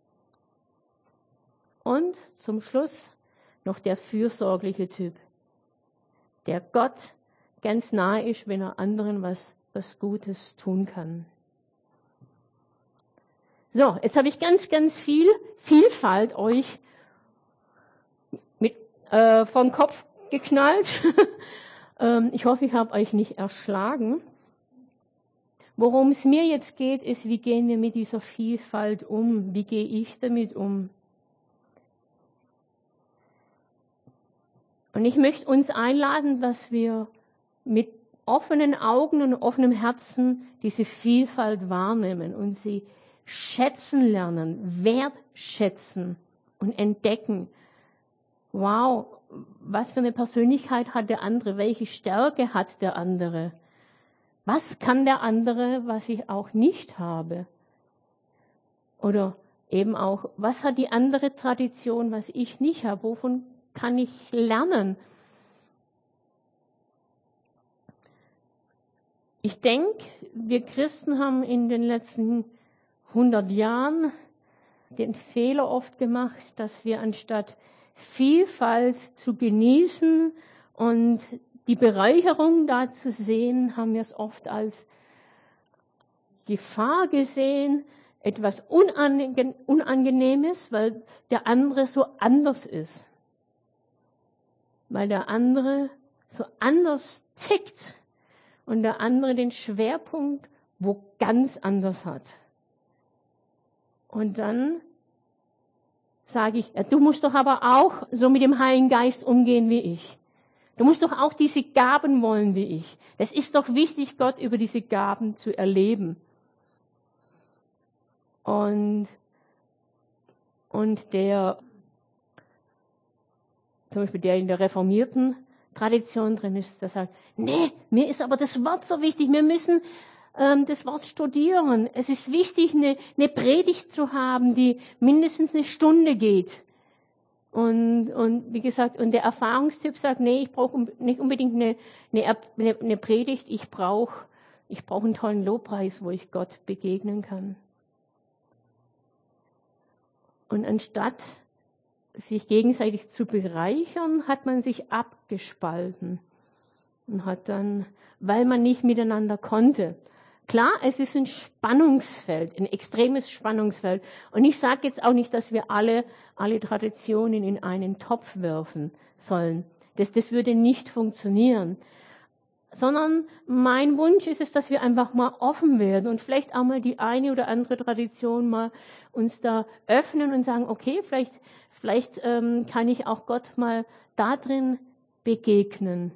Und zum Schluss noch der fürsorgliche Typ, der Gott ganz nahe ist, wenn er anderen was, was Gutes tun kann. So, jetzt habe ich ganz, ganz viel Vielfalt euch mit äh, vor den Kopf geknallt. ähm, ich hoffe, ich habe euch nicht erschlagen. Worum es mir jetzt geht, ist, wie gehen wir mit dieser Vielfalt um? Wie gehe ich damit um? Und ich möchte uns einladen, dass wir mit offenen Augen und offenem Herzen diese Vielfalt wahrnehmen und sie schätzen lernen, wertschätzen und entdecken. Wow, was für eine Persönlichkeit hat der andere? Welche Stärke hat der andere? Was kann der andere, was ich auch nicht habe? Oder eben auch, was hat die andere Tradition, was ich nicht habe? Wovon kann ich lernen? Ich denke, wir Christen haben in den letzten hundert Jahren den Fehler oft gemacht, dass wir anstatt Vielfalt zu genießen und die Bereicherung da zu sehen, haben wir es oft als Gefahr gesehen, etwas Unangenehmes, weil der andere so anders ist. Weil der andere so anders tickt und der andere den Schwerpunkt wo ganz anders hat. Und dann sage ich, ja, du musst doch aber auch so mit dem Heiligen Geist umgehen wie ich. Du musst doch auch diese Gaben wollen wie ich. Es ist doch wichtig, Gott über diese Gaben zu erleben. Und, und der, zum Beispiel der in der reformierten Tradition drin ist, der sagt, nee, mir ist aber das Wort so wichtig, wir müssen ähm, das Wort studieren. Es ist wichtig, eine, eine Predigt zu haben, die mindestens eine Stunde geht. Und, und wie gesagt, und der Erfahrungstyp sagt, nee, ich brauche nicht unbedingt eine, eine, eine Predigt, ich brauche ich brauche einen tollen Lobpreis, wo ich Gott begegnen kann. Und anstatt sich gegenseitig zu bereichern, hat man sich abgespalten und hat dann, weil man nicht miteinander konnte. Klar, es ist ein Spannungsfeld, ein extremes Spannungsfeld. Und ich sage jetzt auch nicht, dass wir alle, alle Traditionen in einen Topf werfen sollen. Das, das würde nicht funktionieren. Sondern mein Wunsch ist es, dass wir einfach mal offen werden und vielleicht auch mal die eine oder andere Tradition mal uns da öffnen und sagen, okay, vielleicht, vielleicht ähm, kann ich auch Gott mal da drin begegnen.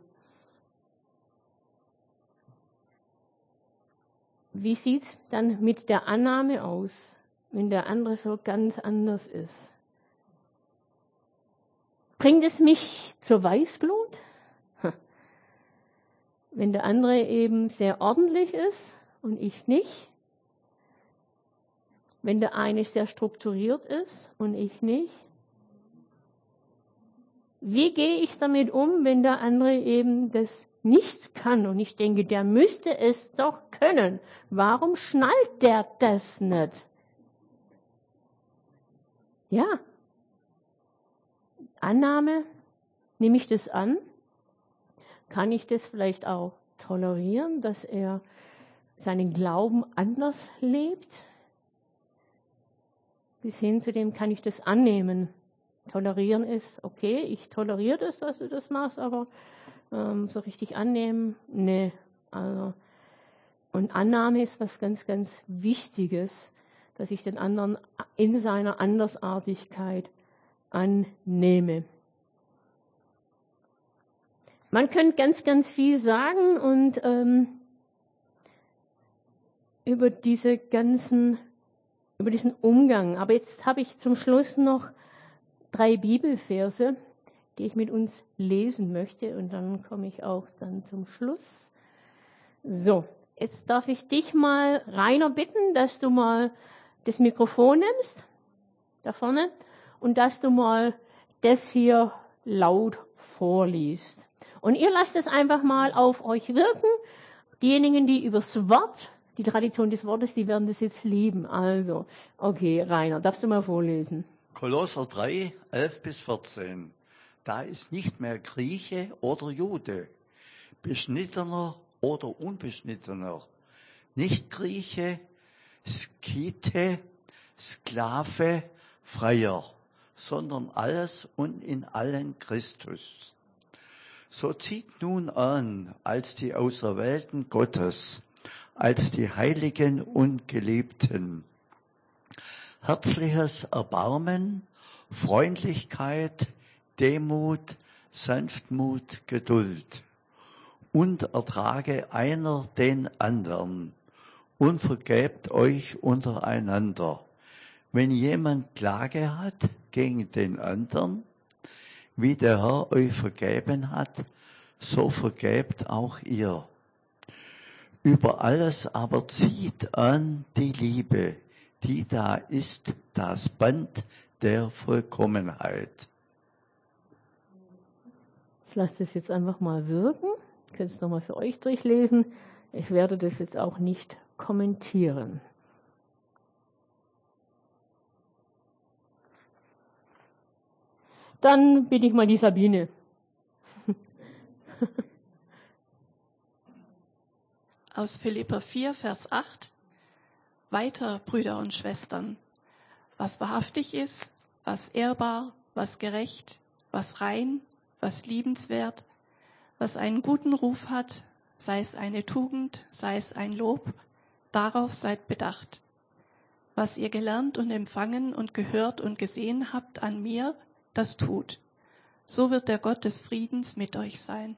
Wie sieht's dann mit der Annahme aus, wenn der andere so ganz anders ist? Bringt es mich zur Weißglut? Wenn der andere eben sehr ordentlich ist und ich nicht? Wenn der eine sehr strukturiert ist und ich nicht? Wie gehe ich damit um, wenn der andere eben das nicht kann und ich denke, der müsste es doch können? Warum schnallt der das nicht? Ja. Annahme, nehme ich das an? Kann ich das vielleicht auch tolerieren, dass er seinen Glauben anders lebt? Bis hin zu dem, kann ich das annehmen? Tolerieren ist, okay, ich toleriere das, dass du das machst, aber ähm, so richtig annehmen, nee. Also, und Annahme ist was ganz, ganz Wichtiges, dass ich den anderen in seiner Andersartigkeit annehme. Man könnte ganz, ganz viel sagen und ähm, über diese ganzen, über diesen Umgang. Aber jetzt habe ich zum Schluss noch drei Bibelverse, die ich mit uns lesen möchte, und dann komme ich auch dann zum Schluss. So, jetzt darf ich dich mal, Rainer, bitten, dass du mal das Mikrofon nimmst, da vorne, und dass du mal das hier laut vorliest. Und ihr lasst es einfach mal auf euch wirken. Diejenigen, die übers Wort, die Tradition des Wortes, die werden das jetzt lieben. Also, okay, Rainer, darfst du mal vorlesen? Kolosser drei, elf bis vierzehn. Da ist nicht mehr Grieche oder Jude, Beschnittener oder Unbeschnittener, nicht Grieche, Skite, Sklave, Freier, sondern alles und in allen Christus. So zieht nun an, als die Auserwählten Gottes, als die Heiligen und Geliebten, herzliches Erbarmen, Freundlichkeit, Demut, Sanftmut, Geduld. und ertrage einer den anderen und vergebt euch untereinander. Wenn jemand Klage hat gegen den anderen, wie der Herr euch vergeben hat, so vergebt auch ihr. Über alles aber zieht an die Liebe, die da ist, das Band der Vollkommenheit. Ich lasse das jetzt einfach mal wirken. Ihr könnt es nochmal für euch durchlesen. Ich werde das jetzt auch nicht kommentieren. Dann bitte ich mal die Sabine. Aus Philipper vier, Vers acht. Weiter, Brüder und Schwestern, was wahrhaftig ist, was ehrbar, was gerecht, was rein, was liebenswert, was einen guten Ruf hat, sei es eine Tugend, sei es ein Lob, darauf seid bedacht. Was ihr gelernt und empfangen und gehört und gesehen habt an mir, das tut. So wird der Gott des Friedens mit euch sein.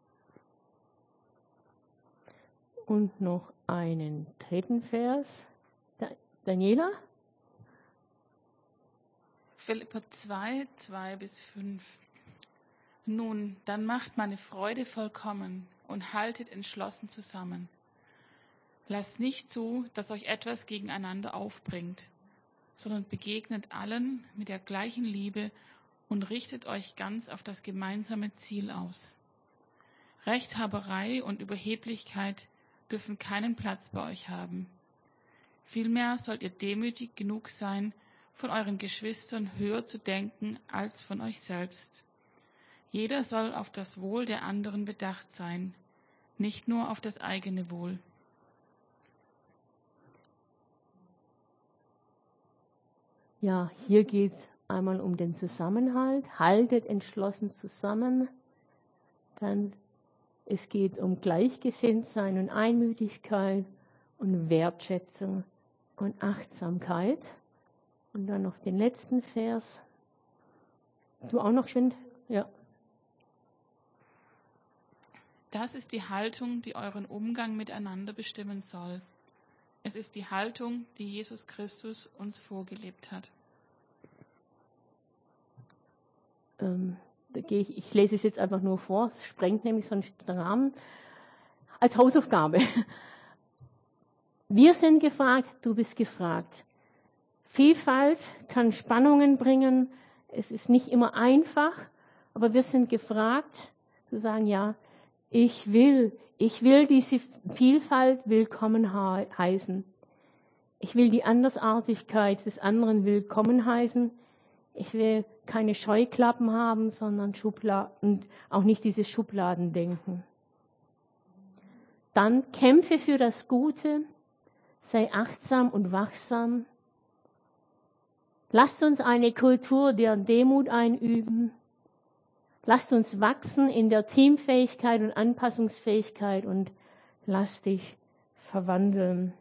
Und noch einen dritten Vers. Daniela? Philipper zwei, zwei bis fünf. Nun, dann macht meine Freude vollkommen und haltet entschlossen zusammen. Lasst nicht zu, dass euch etwas gegeneinander aufbringt, sondern begegnet allen mit der gleichen Liebe und richtet euch ganz auf das gemeinsame Ziel aus. Rechthaberei und Überheblichkeit dürfen keinen Platz bei euch haben. Vielmehr sollt ihr demütig genug sein, von euren Geschwistern höher zu denken als von euch selbst. Jeder soll auf das Wohl der anderen bedacht sein, nicht nur auf das eigene Wohl. Ja, hier geht es einmal um den Zusammenhalt. Haltet entschlossen zusammen. Dann es geht um Gleichgesinntsein und Einmütigkeit und Wertschätzung und Achtsamkeit. Und dann noch den letzten Vers. Du auch noch schön? Ja. Das ist die Haltung, die euren Umgang miteinander bestimmen soll. Es ist die Haltung, die Jesus Christus uns vorgelebt hat. Ähm, da gehe ich, ich lese es jetzt einfach nur vor, es sprengt nämlich sonst den Rahmen. Als Hausaufgabe. Wir sind gefragt, du bist gefragt. Vielfalt kann Spannungen bringen, es ist nicht immer einfach, aber wir sind gefragt zu sagen, ja, ich will, ich will diese Vielfalt willkommen heißen. Ich will die Andersartigkeit des anderen willkommen heißen. Ich will keine Scheuklappen haben, sondern Schubladen und auch nicht dieses Schubladendenken. Dann kämpfe für das Gute, sei achtsam und wachsam. Lasst uns eine Kultur der Demut einüben. Lasst uns wachsen in der Teamfähigkeit und Anpassungsfähigkeit und lasst dich verwandeln.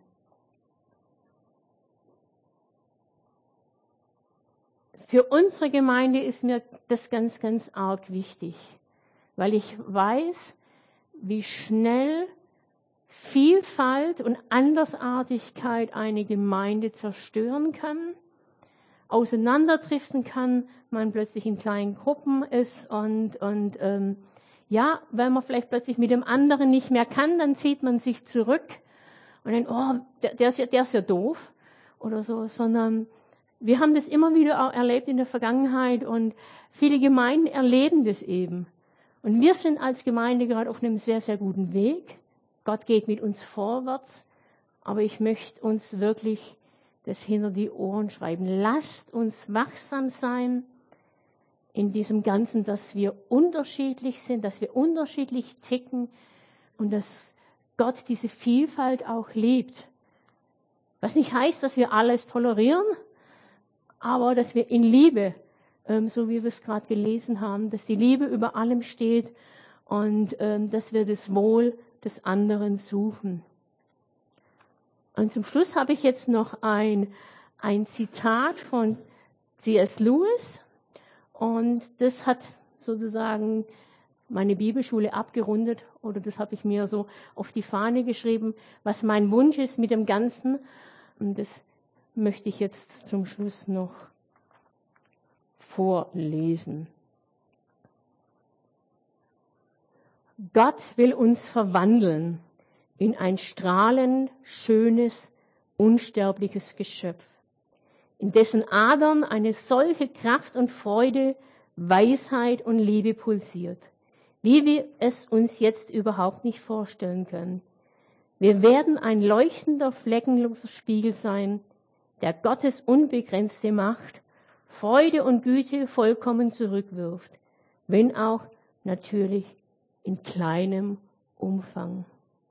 Für unsere Gemeinde ist mir das ganz, ganz arg wichtig, weil ich weiß, wie schnell Vielfalt und Andersartigkeit eine Gemeinde zerstören kann, auseinanderdriften kann, man plötzlich in kleinen Gruppen ist und, und ähm, ja, weil man vielleicht plötzlich mit dem anderen nicht mehr kann, dann zieht man sich zurück und dann, oh, der, der, ist ja, der ist ja doof oder so, sondern wir haben das immer wieder auch erlebt in der Vergangenheit und viele Gemeinden erleben das eben. Und wir sind als Gemeinde gerade auf einem sehr, sehr guten Weg. Gott geht mit uns vorwärts, aber ich möchte uns wirklich das hinter die Ohren schreiben. Lasst uns wachsam sein in diesem Ganzen, dass wir unterschiedlich sind, dass wir unterschiedlich ticken und dass Gott diese Vielfalt auch liebt. Was nicht heißt, dass wir alles tolerieren, aber dass wir in Liebe, ähm, so wie wir es gerade gelesen haben, dass die Liebe über allem steht und ähm, dass wir das Wohl des anderen suchen. Und zum Schluss habe ich jetzt noch ein, ein Zitat von C S Lewis und das hat sozusagen meine Bibelschule abgerundet, oder das habe ich mir so auf die Fahne geschrieben, was mein Wunsch ist mit dem Ganzen. Und das möchte ich jetzt zum Schluss noch vorlesen. Gott will uns verwandeln in ein strahlend, schönes, unsterbliches Geschöpf, in dessen Adern eine solche Kraft und Freude, Weisheit und Liebe pulsiert, wie wir es uns jetzt überhaupt nicht vorstellen können. Wir werden ein leuchtender, fleckenloser Spiegel sein, der Gottes unbegrenzte Macht, Freude und Güte vollkommen zurückwirft, wenn auch natürlich in kleinem Umfang.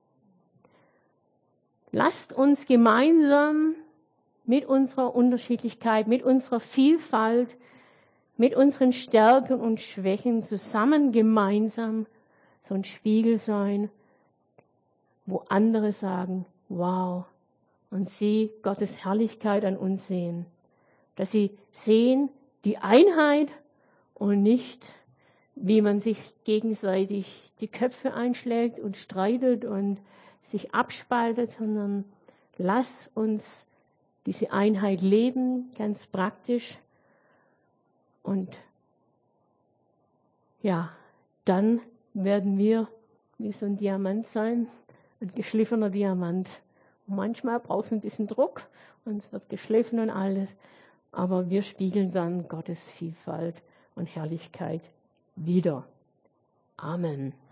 Lasst uns gemeinsam mit unserer Unterschiedlichkeit, mit unserer Vielfalt, mit unseren Stärken und Schwächen zusammen gemeinsam so ein Spiegel sein, wo andere sagen, wow, und sie Gottes Herrlichkeit an uns sehen. Dass sie sehen die Einheit und nicht, wie man sich gegenseitig die Köpfe einschlägt und streitet und sich abspaltet, sondern lass uns diese Einheit leben, ganz praktisch. Und ja, dann werden wir wie so ein Diamant sein, ein geschliffener Diamant. Und manchmal braucht es ein bisschen Druck und es wird geschliffen und alles, aber wir spiegeln dann Gottes Vielfalt und Herrlichkeit wider. Amen.